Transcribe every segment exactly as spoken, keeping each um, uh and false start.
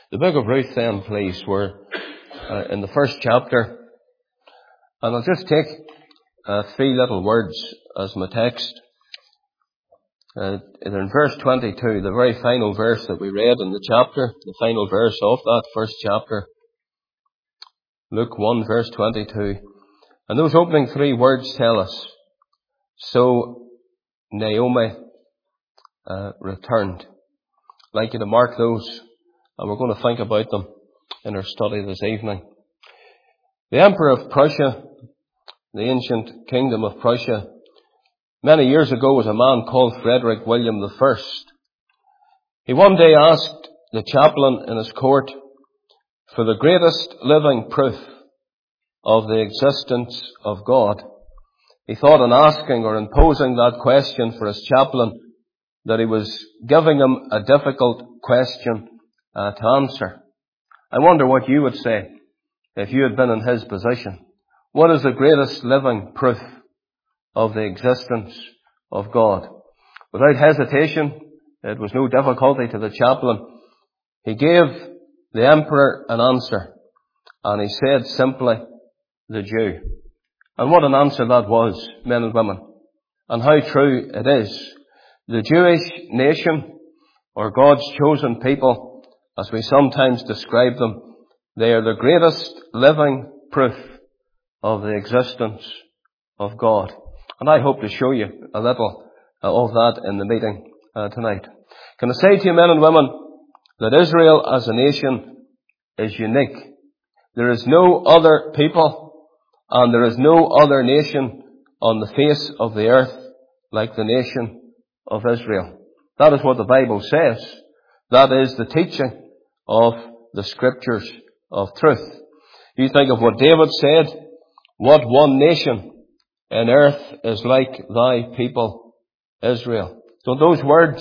The book of Ruth then, please. We're uh, in the first chapter. And I'll just take uh, three little words as my text. Uh, in verse twenty-two, the very final verse that we read in the chapter, the final verse of that first chapter. Luke one, verse twenty-two. And those opening three words tell us, so Naomi uh, returned. I'd like you to mark those, and we're going to think about them in our study this evening. The Emperor of Prussia, the ancient kingdom of Prussia, many years ago was a man called Frederick William the First. He one day asked the chaplain in his court for the greatest living proof of the existence of God. He thought in asking or in posing that question for his chaplain that he was giving him a difficult question uh, to answer. I wonder what you would say if you had been in his position. What is the greatest living proof of the existence of God? Without hesitation, it was no difficulty to the chaplain. He gave the emperor an answer, and he said simply, the Jew. And what an answer that was, men and women, and how true it is. The Jewish nation, or God's chosen people, as we sometimes describe them, they are the greatest living proof of the existence of God. And I hope to show you a little of that in the meeting uh, tonight. Can I say to you, men and women, that Israel as a nation is unique. There is no other people and there is no other nation on the face of the earth like the nation of Israel. That is what the Bible says. That is the teaching of the scriptures of truth. You think of what David said, what one nation in earth is like thy people Israel. So those words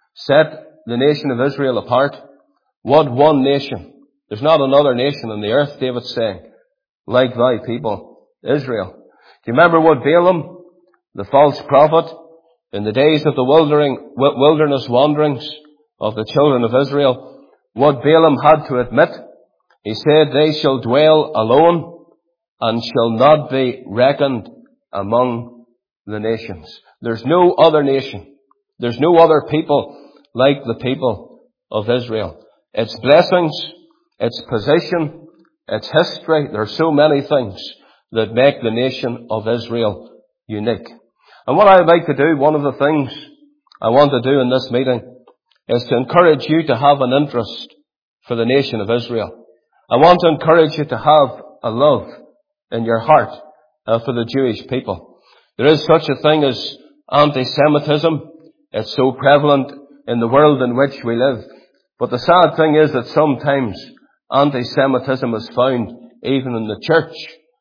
set the nation of Israel apart. What one nation. There's not another nation on the earth, David's saying, like thy people Israel. Do you remember what Balaam, the false prophet, in the days of the wilderness wanderings of the children of Israel, what Balaam had to admit? He said, they shall dwell alone and shall not be reckoned among the nations. There's no other nation. There's no other people like the people of Israel. Its blessings, its position, its history, there are so many things that make the nation of Israel unique. And what I would like to do, one of the things I want to do in this meeting, is to encourage you to have an interest for the nation of Israel. I want to encourage you to have a love in your heart uh, for the Jewish people. There is such a thing as anti-Semitism. It's so prevalent in the world in which we live. But the sad thing is that sometimes anti-Semitism is found even in the church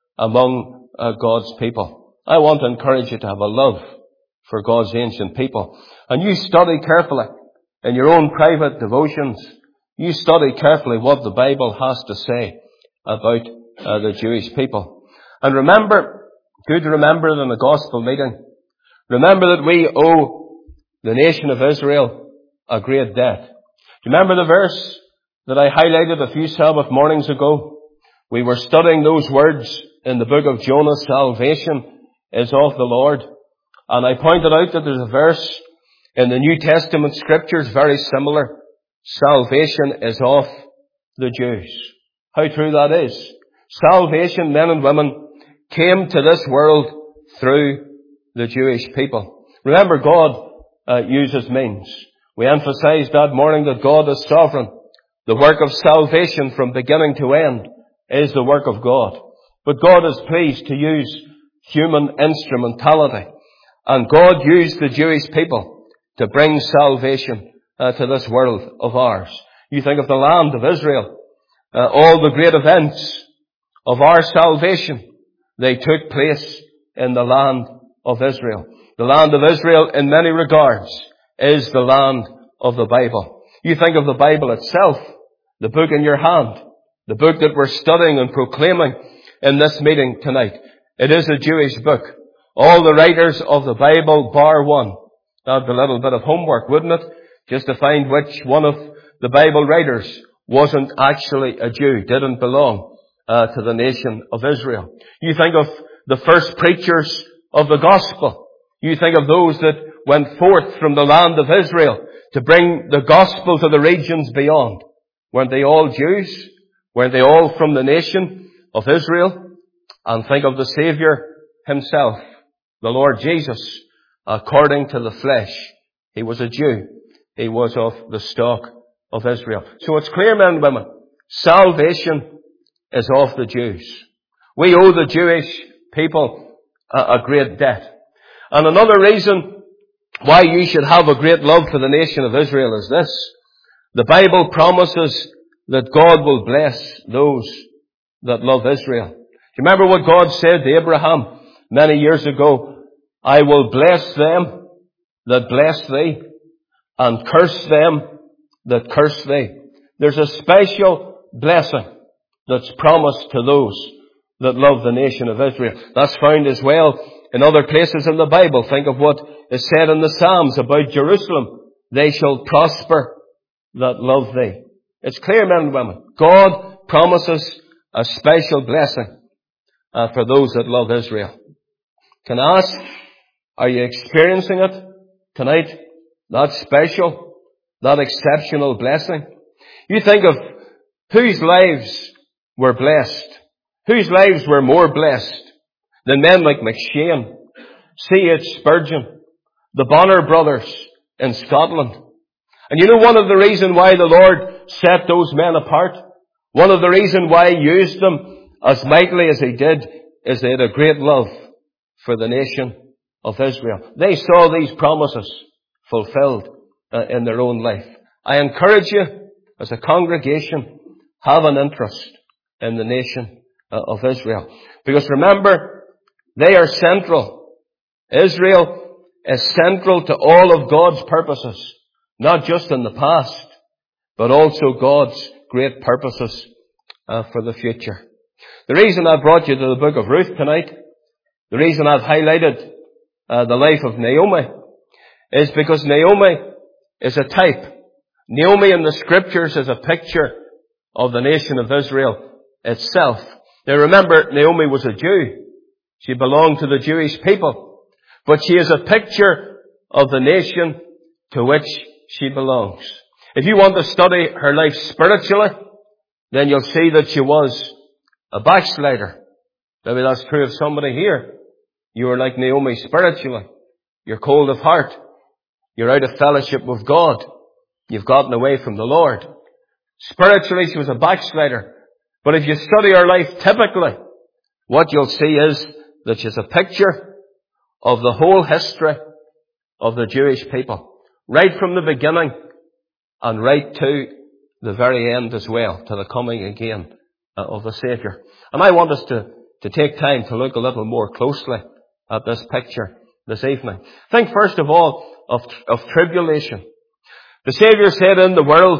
among uh, God's people. I want to encourage you to have a love for God's ancient people. And you study carefully in your own private devotions. You study carefully what the Bible has to say about uh, the Jewish people. And remember, good to remember it in a gospel meeting, remember that we owe the nation of Israel a great debt. Do you remember the verse that I highlighted a few Sabbath mornings ago? We were studying those words in the book of Jonah, salvation is of the Lord. And I pointed out that there's a verse in the New Testament scriptures very similar. Salvation is of the Jews. How true that is. Salvation, men and women, came to this world through the Jewish people. Remember, God uh, uses means. We emphasized that morning that God is sovereign. The work of salvation from beginning to end is the work of God. But God is pleased to use human instrumentality. And God used the Jewish people to bring salvation uh, to this world of ours. You think of the land of Israel. Uh, all the great events of our salvation, they took place in the land of Israel. The land of Israel, in many regards, is the land of the Bible. You think of the Bible itself, the book in your hand, the book that we're studying and proclaiming in this meeting tonight. It is a Jewish book. All the writers of the Bible bar one. That'd be a little bit of homework, wouldn't it? Just to find which one of the Bible writers wasn't actually a Jew, didn't belong uh, to the nation of Israel. You think of the first preachers of the gospel. You think of those that went forth from the land of Israel to bring the gospel to the regions beyond. Weren't they all Jews? Weren't they all from the nation of Israel? And think of the Savior himself, the Lord Jesus, according to the flesh. He was a Jew. He was of the stock of Israel. So it's clear, men and women, salvation is of the Jews. We owe the Jewish people a, a great debt. And another reason why you should have a great love for the nation of Israel is this. The Bible promises that God will bless those that love Israel. Do you remember what God said to Abraham many years ago? I will bless them that bless thee, and curse them that curse thee. There's a special blessing that's promised to those that love the nation of Israel. That's found as well in other places in the Bible. Think of what is said in the Psalms about Jerusalem. They shall prosper that love thee. It's clear, men and women. God promises a special blessing uh, for those that love Israel. Can I ask, are you experiencing it tonight? That special, that exceptional blessing? You think of whose lives were blessed, whose lives were more blessed than men like McShane, C H Spurgeon, the Bonner brothers in Scotland. And you know one of the reasons why the Lord set those men apart, one of the reasons why He used them as mightily as He did, is they had a great love for the nation of Israel. They saw these promises fulfilled uh, in their own life. I encourage you, as a congregation, have an interest in the nation uh, of Israel. Because remember, they are central. Israel is central to all of God's purposes, not just in the past, but also God's great purposes uh, for the future. The reason I brought you to the book of Ruth tonight, the reason I've highlighted uh, the life of Naomi, is because Naomi is a type. Naomi in the scriptures is a picture of the nation of Israel itself. Now remember, Naomi was a Jew. She belonged to the Jewish people. But she is a picture of the nation to which she belongs. If you want to study her life spiritually, then you'll see that she was a backslider. Maybe that's true of somebody here. You are like Naomi spiritually. You're cold of heart. You're out of fellowship with God. You've gotten away from the Lord. Spiritually, she was a backslider. But if you study her life typically, what you'll see is that she's a picture of the whole history of the Jewish people. Right from the beginning and right to the very end as well, to the coming again of the Savior. And I want us to, to take time to look a little more closely at this picture this evening. Think first of all of, of tribulation. The Savior said, in the world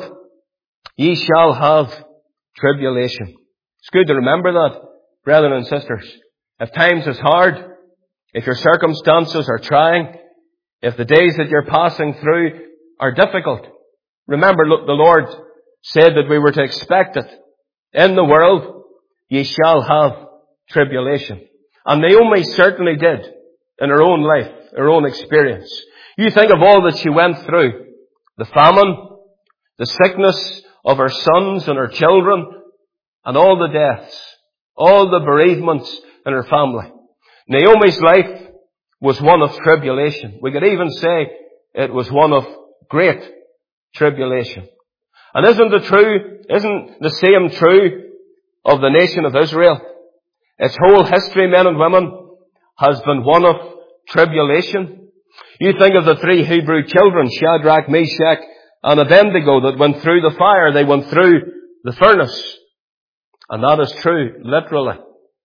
ye shall have tribulation. It's good to remember that, brethren and sisters. If times is hard, if your circumstances are trying, if the days that you're passing through are difficult, remember, look, the Lord said that we were to expect it. In the world ye shall have tribulation. And Naomi certainly did in her own life, her own experience. You think of all that she went through. The famine, the sickness of her sons and her children, and all the deaths, all the bereavements in her family. Naomi's life was one of tribulation. We could even say it was one of great tribulation. And isn't the true, isn't the same true of the nation of Israel? Its whole history, men and women, has been one of tribulation. You think of the three Hebrew children, Shadrach, Meshach, and Abednego, that went through the fire. They went through the furnace. And that is true, literally,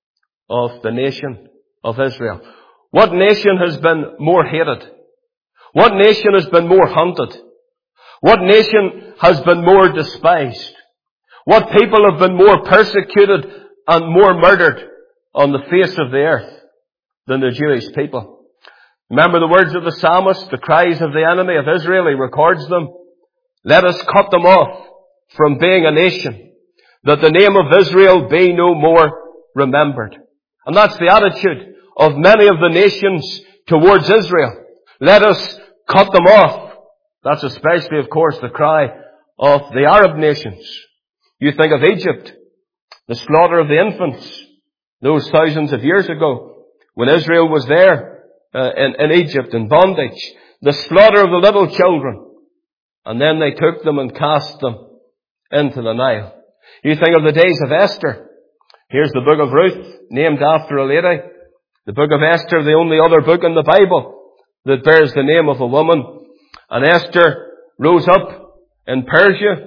of the nation of Israel. What nation has been more hated? What nation has been more hunted? What nation has been more despised? What people have been more persecuted and more murdered on the face of the earth than the Jewish people? Remember the words of the psalmist, the cries of the enemy of Israel. He records them. Let us cut them off from being a nation, that the name of Israel be no more remembered. And that's the attitude of many of the nations towards Israel. Let us cut them off. That's especially, of course, the cry of the Arab nations. You think of Egypt, the slaughter of the infants, those thousands of years ago, when Israel was there uh, in, in Egypt in bondage, the slaughter of the little children, and then they took them and cast them into the Nile. You think of the days of Esther. Here's the book of Ruth, named after a lady. The book of Esther, the only other book in the Bible that bears the name of a woman. And Esther rose up in Persia,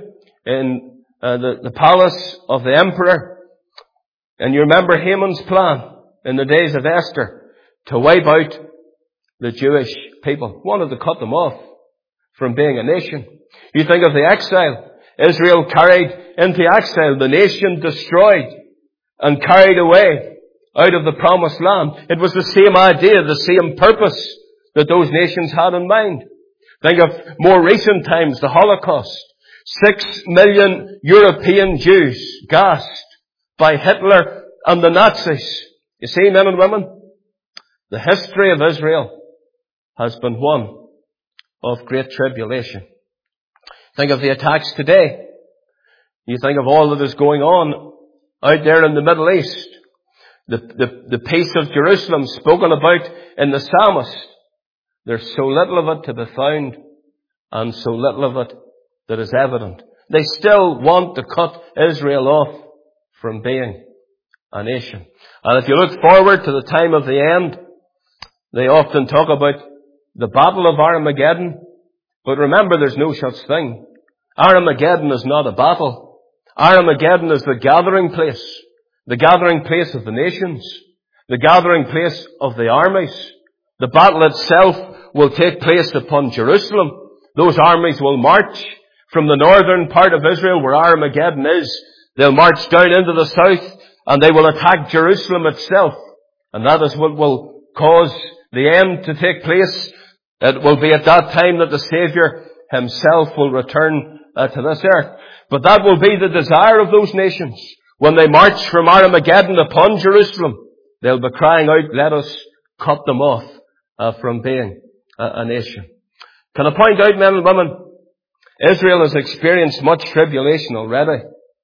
in uh, the, the palace of the emperor. And you remember Haman's plan in the days of Esther to wipe out the Jewish people. Wanted to cut them off from being a nation. You think of the exile. Israel carried into exile, the nation destroyed and carried away out of the promised land. It was the same idea, the same purpose that those nations had in mind. Think of more recent times, the Holocaust. Six million European Jews gassed by Hitler and the Nazis. You see, men and women, the history of Israel has been one of great tribulation. Think of the attacks today. You think of all that is going on out there in the Middle East. The, the, the peace of Jerusalem spoken about in the Psalmist. There's so little of it to be found and so little of it that is evident. They still want to cut Israel off from being a nation. And if you look forward to the time of the end, they often talk about the Battle of Armageddon. But remember, there's no such thing. Armageddon is not a battle. Armageddon is the gathering place. The gathering place of the nations. The gathering place of the armies. The battle itself will take place upon Jerusalem. Those armies will march from the northern part of Israel where Armageddon is. They'll march down into the south and they will attack Jerusalem itself. And that is what will cause the end to take place. It will be at that time that the Savior himself will return uh, to this earth. But that will be the desire of those nations. When they march from Armageddon upon Jerusalem, they'll be crying out, let us cut them off uh, from being a, a nation. Can I point out, men and women, Israel has experienced much tribulation already.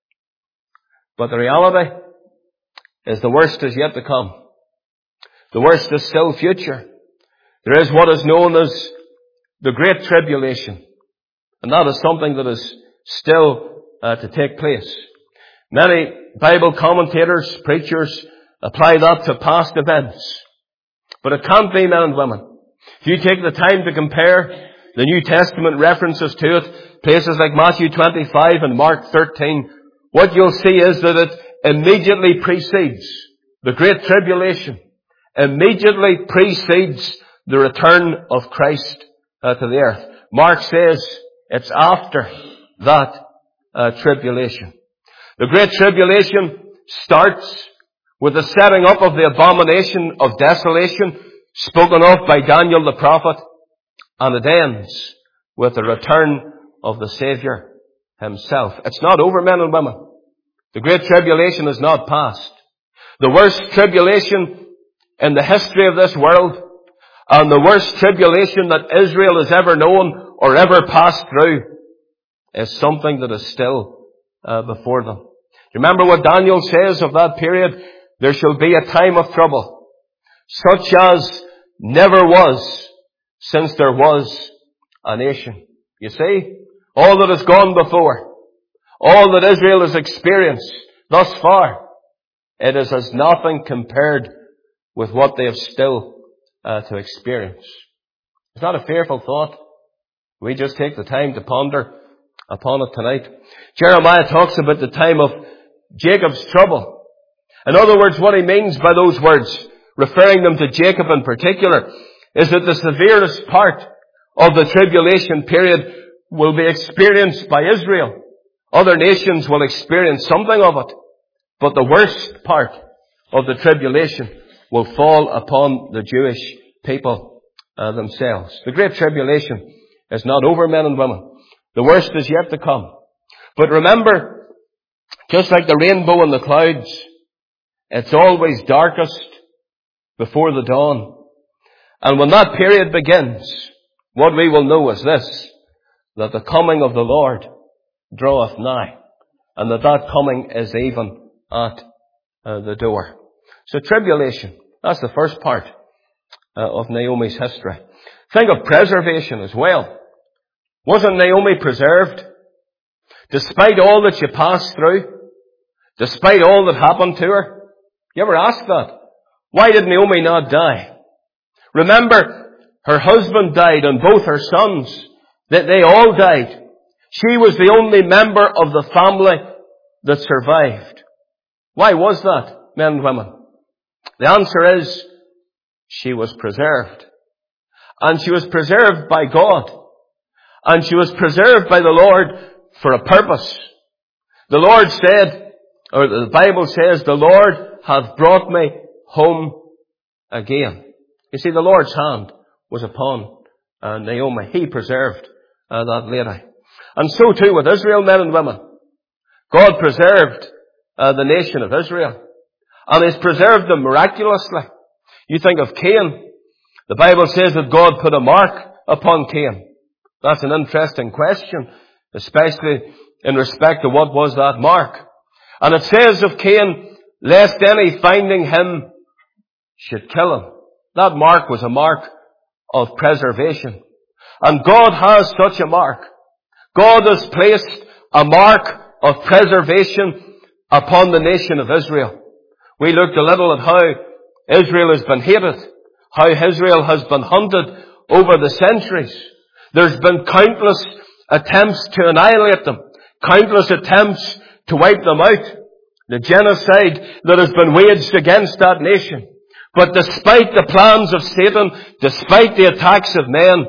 But the reality is the worst is yet to come. The worst is still future. There is what is known as the Great Tribulation. And that is something that is still uh, to take place. Many Bible commentators, preachers, apply that to past events. But it can't be, men and women. If you take the time to compare the New Testament references to it, places like Matthew twenty-five and Mark thirteen, what you'll see is that it immediately precedes the Great Tribulation, immediately precedes the return of Christ uh, to the earth. Mark says it's after that uh, tribulation. The Great Tribulation starts with the setting up of the abomination of desolation spoken of by Daniel the prophet, and it ends with the return of the Savior himself. It's not over, men and women. The Great Tribulation is not past. The worst tribulation in the history of this world, and the worst tribulation that Israel has ever known or ever passed through, is something that is still uh, before them. Remember what Daniel says of that period? There shall be a time of trouble, such as never was since there was a nation. You see, all that has gone before, all that Israel has experienced thus far, it is as nothing compared with what they have still uh, to experience. It's not a fearful thought. We just take the time to ponder upon it tonight. Jeremiah talks about the time of Jacob's trouble. In other words, what he means by those words, referring them to Jacob in particular, is that the severest part of the tribulation period will be experienced by Israel. Other nations will experience something of it. But the worst part of the tribulation will fall upon the Jewish people uh, themselves. The Great Tribulation is not over, men and women. The worst is yet to come. But remember, just like the rainbow in the clouds, it's always darkest before the dawn. And when that period begins, what we will know is this, that the coming of the Lord draweth nigh, and that that coming is even at uh, the door. So tribulation, that's the first part uh, of Naomi's history. Think of preservation as well. Wasn't Naomi preserved? Despite all that she passed through, despite all that happened to her. You ever ask that? Why did Naomi not die? Remember, her husband died and both her sons, that they all died. She was the only member of the family that survived. Why was that, men and women? The answer is, she was preserved. And she was preserved by God. And she was preserved by the Lord for a purpose. The Lord said, or the Bible says, the Lord hath brought me home again. You see, the Lord's hand was upon uh, Naomi. He preserved uh, that lady. And so too with Israel, men and women. God preserved uh, the nation of Israel. And He's preserved them miraculously. You think of Cain. The Bible says that God put a mark upon Cain. That's an interesting question, especially in respect to what was that mark. And it says of Cain, lest any finding him should kill him. That mark was a mark of preservation. And God has such a mark. God has placed a mark of preservation upon the nation of Israel. We looked a little at how Israel has been hated, how Israel has been hunted over the centuries. There's been countless attempts to annihilate them, countless attempts to wipe them out. The genocide that has been waged against that nation. But despite the plans of Satan, despite the attacks of men,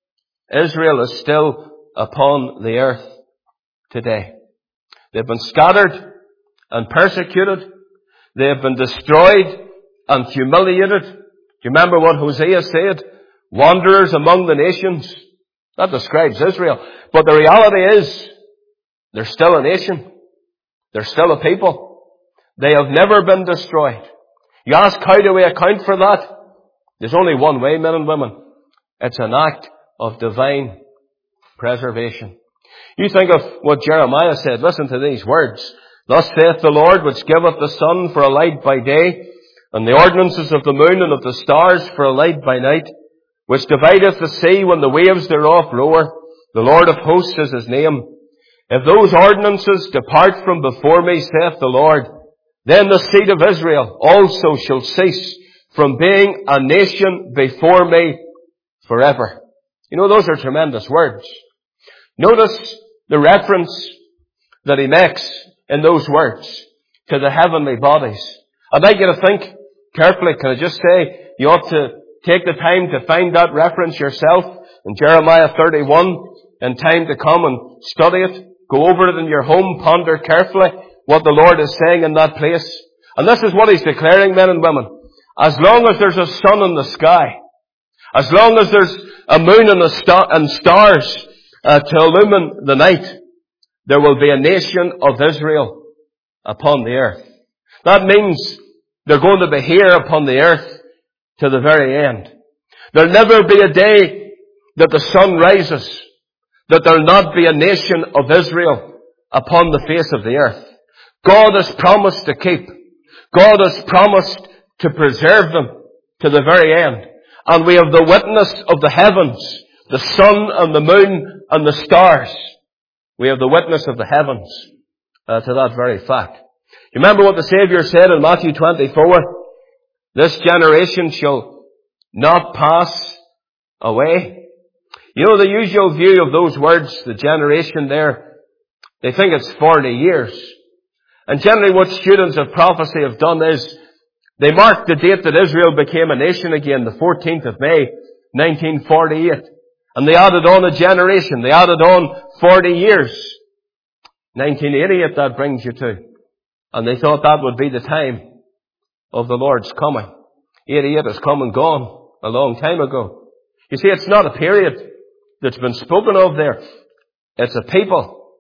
Israel is still upon the earth today. They've been scattered and persecuted. They have been destroyed and humiliated. Do you remember what Hosea said? Wanderers among the nations. That describes Israel. But the reality is, they're still a nation. They're still a people. They have never been destroyed. You ask, how do we account for that? There's only one way, men and women. It's an act of divine preservation. You think of what Jeremiah said. Listen to these words. Thus saith the Lord, which giveth the sun for a light by day, and the ordinances of the moon and of the stars for a light by night, which divideth the sea when the waves thereof roar. The Lord of hosts is His name. If those ordinances depart from before me, saith the Lord, then the seed of Israel also shall cease from being a nation before me forever. You know, those are tremendous words. Notice the reference that he makes in those words to the heavenly bodies. I'd like you to think carefully. Can I just say, you ought to take the time to find that reference yourself in Jeremiah thirty-one, in time to come and study it. Go over it in your home, ponder carefully what the Lord is saying in that place. And this is what He's declaring, men and women. As long as there's a sun in the sky, as long as there's a moon and, a star- and stars uh, to illumine the night, there will be a nation of Israel upon the earth. That means they're going to be here upon the earth to the very end. There'll never be a day that the sun rises that there'll not be a nation of Israel upon the face of the earth. God has promised to keep. God has promised to preserve them to the very end. And we have the witness of the heavens, the sun and the moon and the stars. We have the witness of the heavens uh, to that very fact. You remember what the Saviour said in Matthew twenty-four? This generation shall not pass away. You know, the usual view of those words, the generation there, they think it's forty years. And generally what students of prophecy have done is they mark the date that Israel became a nation again, the fourteenth of May, nineteen forty-eight. And they added on a generation. They added on forty years. nineteen eighty-eight, that brings you to. And they thought that would be the time of the Lord's coming. eighty-eight has come and gone a long time ago. You see, it's not a period that's been spoken of there. It's a people.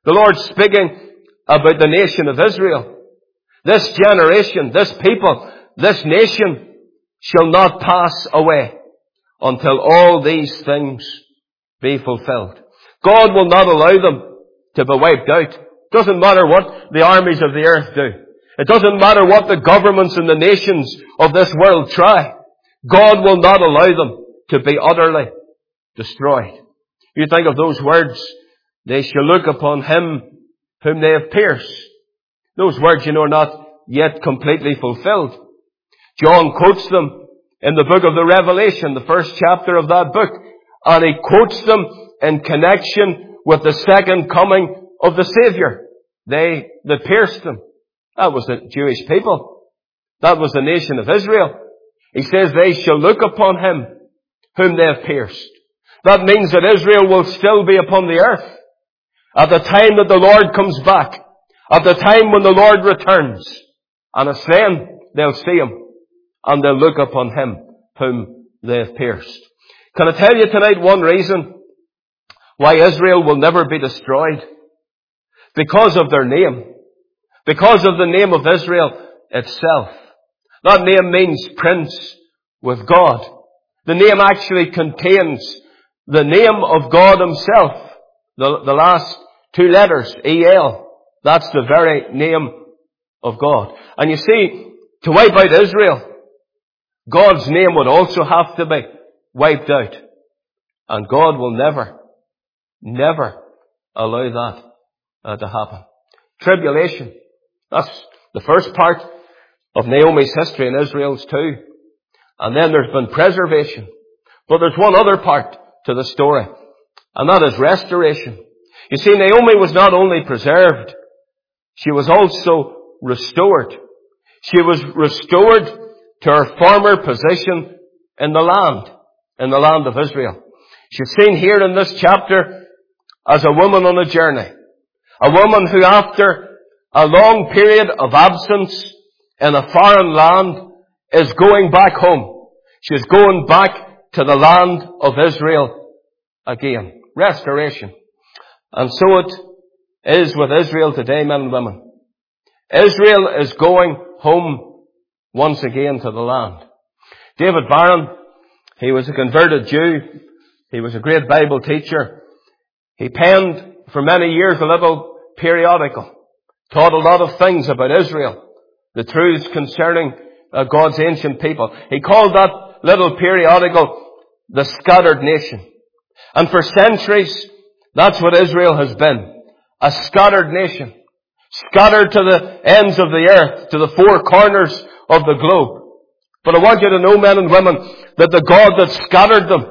The Lord's speaking about the nation of Israel. This generation, this people, this nation shall not pass away until all these things be fulfilled. God will not allow them to be wiped out. It doesn't matter what the armies of the earth do. It doesn't matter what the governments and the nations of this world try. God will not allow them to be utterly destroyed. You think of those words, they shall look upon him whom they have pierced. Those words, you know, are not yet completely fulfilled. John quotes them in the book of the Revelation, the first chapter of that book, and he quotes them in connection with the second coming of the Savior. They that pierced him. That was the Jewish people. That was the nation of Israel. He says they shall look upon him whom they have pierced. That means that Israel will still be upon the earth at the time that the Lord comes back, at the time when the Lord returns. And it's then they'll see him and they'll look upon him whom they have pierced. Can I tell you tonight one reason why Israel will never be destroyed? Because of their name. Because of the name of Israel itself. That name means prince with God. The name actually contains the name of God himself. The, the last two letters, E L. That's the very name of God. And you see, to wipe out Israel, God's name would also have to be wiped out. And God will never, never allow that uh, to happen. Tribulation. That's the first part of Naomi's history and Israel's too. And then there's been preservation. But there's one other part to the story. And that is restoration. You see, Naomi was not only preserved, she was also restored. She was restored to her former position in the land, in the land of Israel. She's seen here in this chapter as a woman on a journey. A woman who, after a long period of absence in a foreign land, is going back home. She's going back to the land of Israel again. Restoration. And so it is with Israel today, men and women. Israel is going home once again to the land. David Barron, he was a converted Jew. He was a great Bible teacher. He penned for many years a little periodical. Taught a lot of things about Israel. The truths concerning uh, God's ancient people. He called that little periodical the Scattered Nation. And for centuries, that's what Israel has been. A scattered nation. Scattered to the ends of the earth, to the four corners of the globe. But I want you to know, men and women, that the God that scattered them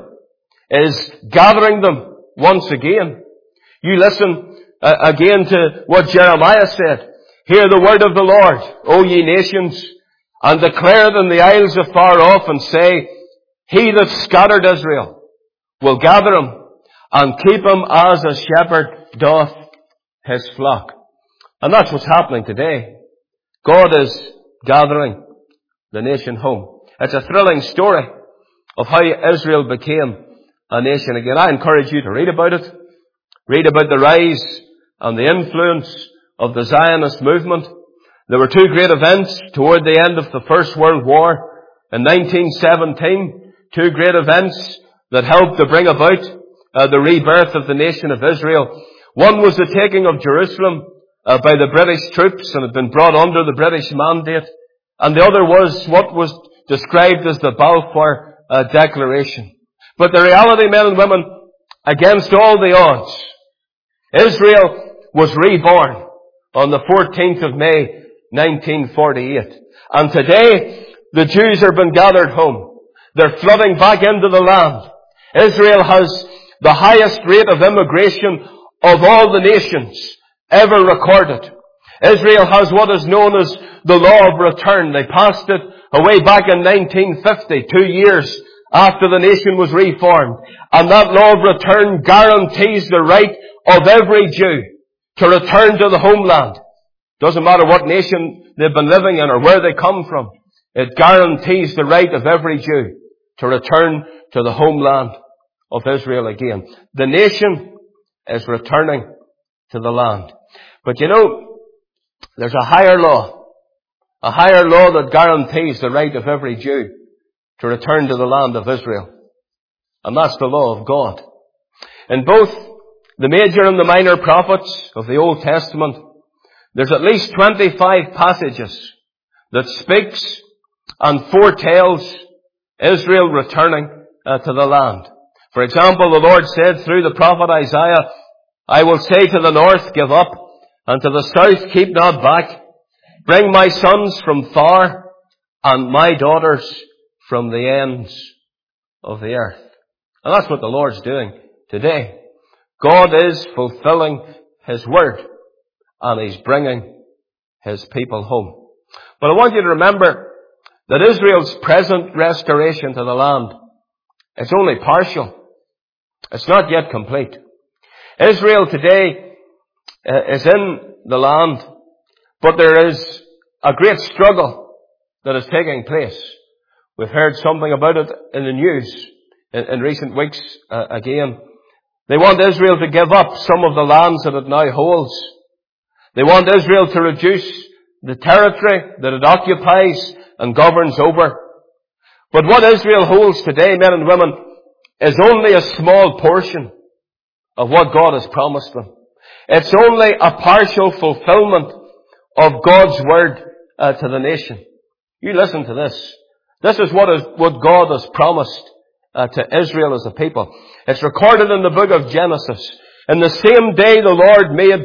is gathering them once again. You listen uh, again to what Jeremiah said. Hear the word of the Lord, O ye nations, and declare it in the isles afar off, and say, He that scattered Israel will gather him, and keep him as a shepherd doth his flock. And that's what's happening today. God is gathering the nation home. It's a thrilling story of how Israel became a nation again. I encourage you to read about it. Read about the rise and the influence of the Zionist movement. There were two great events toward the end of the First World War in nineteen seventeen. Two great events that helped to bring about uh, the rebirth of the nation of Israel. One was the taking of Jerusalem uh, by the British troops, and had been brought under the British mandate. And the other was what was described as the Balfour uh, Declaration. But the reality, men and women, against all the odds, Israel was reborn on the fourteenth of May, nineteen forty-eight. And today, the Jews are being gathered home. They're flooding back into the land. Israel has the highest rate of immigration of all the nations ever recorded. Israel has what is known as the law of return. They passed it away back in nineteen fifty, two years after the nation was reformed. And that law of return guarantees the right of every Jew to return to the homeland. Doesn't matter what nation they've been living in or where they come from. It guarantees the right of every Jew to return to the homeland of Israel again. The nation is returning to the land. But you know, there's a higher law. A higher law that guarantees the right of every Jew to return to the land of Israel. And that's the law of God. In both the major and the minor prophets of the Old Testament, there's at least twenty-five passages that speaks and foretells Israel returning uh, to the land. For example, the Lord said through the prophet Isaiah, I will say to the north, give up, and to the south, keep not back. Bring my sons from far, and my daughters from the ends of the earth. And that's what the Lord's doing today. God is fulfilling His word, and He's bringing His people home. But I want you to remember that Israel's present restoration to the land is only partial. It's not yet complete. Israel today uh, is in the land, but there is a great struggle that is taking place. We've heard something about it in the news in, in recent weeks uh, again. They want Israel to give up some of the lands that it now holds. They want Israel to reduce the territory that it occupies and governs over. But what Israel holds today, men and women, is only a small portion of what God has promised them. It's only a partial fulfillment of God's word uh, to the nation. You listen to this. This is what is what God has promised uh, to Israel as a people. It's recorded in the book of Genesis. In the same day the Lord made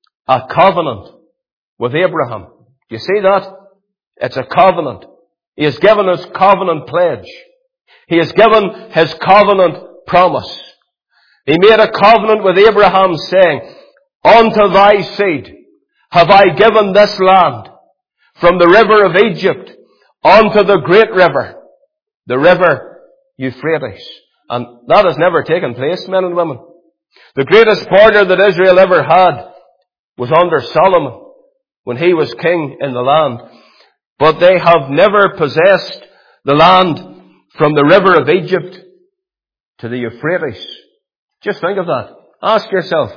a covenant with Abraham. Do you see that? It's a covenant. He has given His covenant pledge. He has given His covenant promise. He made a covenant with Abraham saying, unto thy seed have I given this land, from the river of Egypt unto the great river, the river Euphrates. And that has never taken place, men and women. The greatest border that Israel ever had was under Solomon, when he was king in the land. But they have never possessed the land from the river of Egypt to the Euphrates. Just think of that. Ask yourself,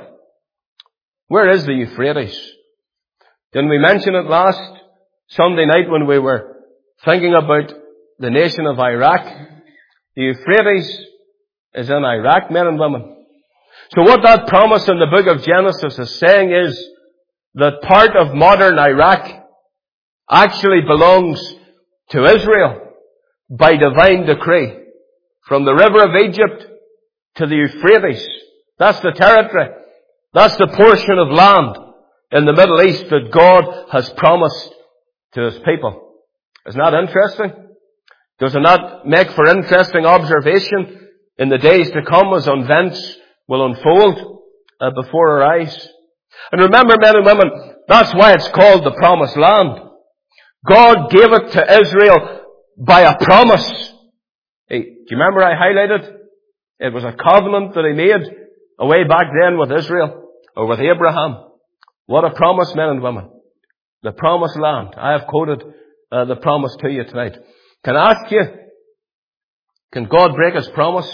where is the Euphrates? Didn't we mention it last Sunday night when we were thinking about the nation of Iraq? The Euphrates is in Iraq, men and women. So what that promise in the book of Genesis is saying is that part of modern Iraq actually belongs to Israel by divine decree. From the river of Egypt to the Euphrates. That's the territory. That's the portion of land in the Middle East that God has promised to His people. Isn't that interesting? Does it not make for interesting observation in the days to come as events will unfold uh, before our eyes? And remember, men and women, that's why it's called the Promised Land. God gave it to Israel by a promise. Hey, do you remember I highlighted? It was a covenant that He made away back then with Israel, or with Abraham. What a promise, men and women. The Promised Land. I have quoted uh, the promise to you tonight. Can I ask you, can God break His promise?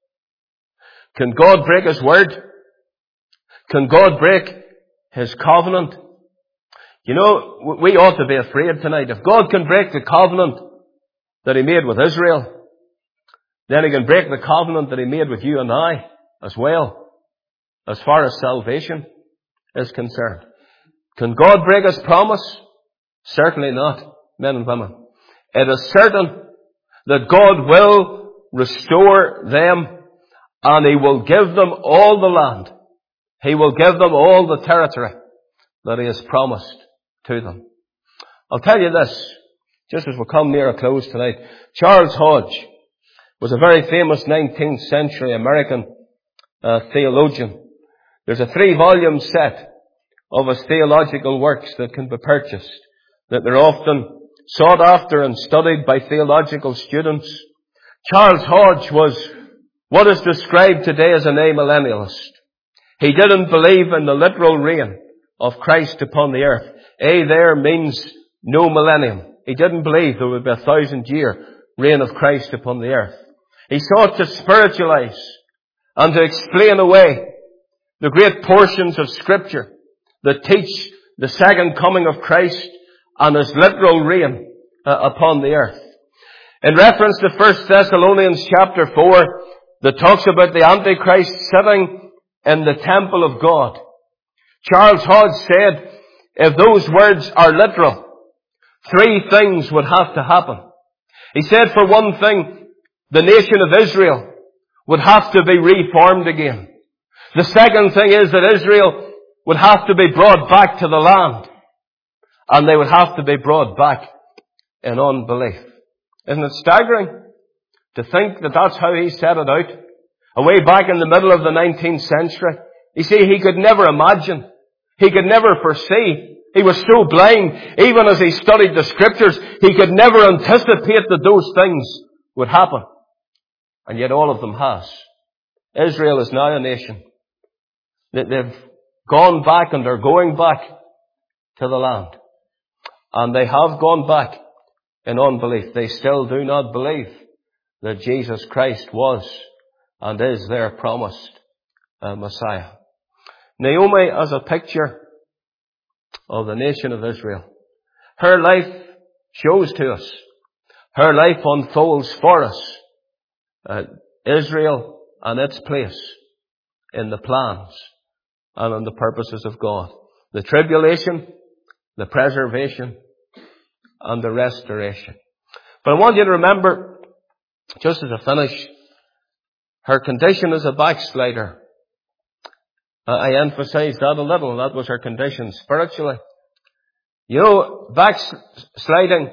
Can God break His word? Can God break His covenant? You know, we ought to be afraid tonight. If God can break the covenant that He made with Israel, then He can break the covenant that He made with you and I as well, as far as salvation is concerned. Can God break His promise? Certainly not, men and women. It is certain that God will restore them, and He will give them all the land. He will give them all the territory that He has promised to them. I'll tell you this, just as we come near a close tonight. Charles Hodge was a very famous nineteenth century American uh, theologian. There's a three-volume set of his theological works that can be purchased, that they're often sought after and studied by theological students. Charles Hodge was what is described today as an amillennialist. He didn't believe in the literal reign of Christ upon the earth. A there means no millennium. He didn't believe there would be a thousand year reign of Christ upon the earth. He sought to spiritualize and to explain away the great portions of Scripture that teach the second coming of Christ and His literal reign uh, upon the earth. In reference to First Thessalonians chapter four, that talks about the Antichrist sitting in the temple of God, Charles Hodge said, if those words are literal, three things would have to happen. He said, for one thing, the nation of Israel would have to be reformed again. The second thing is that Israel would have to be brought back to the land. And they would have to be brought back in unbelief. Isn't it staggering to think that that's how he set it out? Away back in the middle of the nineteenth century. You see, he could never imagine. He could never foresee. He was so blind. Even as he studied the Scriptures, he could never anticipate that those things would happen. And yet all of them has. Israel is now a nation. They've gone back and are going back to the land. And they have gone back in unbelief. They still do not believe that Jesus Christ was and is their promised uh, Messiah. Naomi as a picture of the nation of Israel. Her life shows to us. Her life unfolds for us. Uh, Israel and its place in the plans and in the purposes of God. The tribulation, the preservation, and the restoration. But I want you to remember, just as a finish, her condition as a backslider. Uh, I emphasized that a little. That was her condition spiritually. You know, backsliding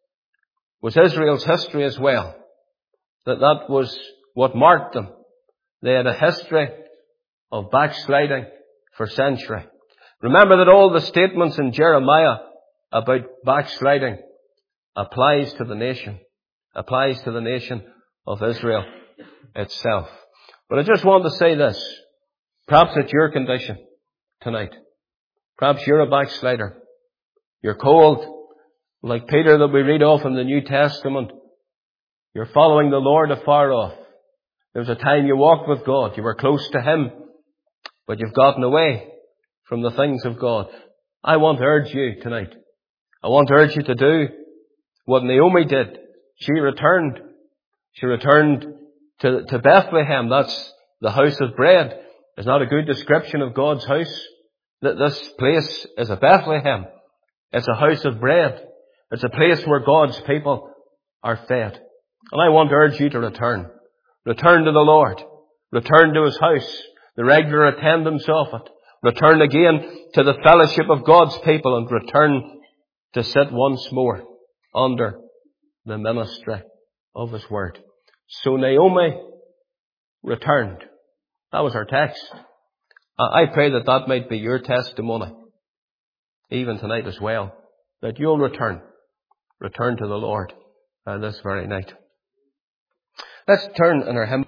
was Israel's history as well. That that was what marked them. They had a history of backsliding for centuries. Remember that all the statements in Jeremiah about backsliding applies to the nation, applies to the nation of Israel itself. But I just want to say this. Perhaps it's your condition tonight. Perhaps you're a backslider. You're cold, like Peter that we read of in the New Testament. You're following the Lord afar off. There was a time you walked with God. You were close to Him, but you've gotten away from the things of God. I want to urge you tonight. I want to urge you to do what Naomi did. She returned. She returned to, to Bethlehem. That's the house of bread. It's not a good description of God's house. That this place is a Bethlehem. It's a house of bread. It's a place where God's people are fed. And I want to urge you to return. Return to the Lord. Return to His house, the regular attendance of it. Return again to the fellowship of God's people and return to sit once more under the ministry of His Word. So Naomi returned. That was our text. I pray that that might be your testimony, even tonight as well, that you'll return. Return to the Lord uh, this very night. Let's turn in our hymn.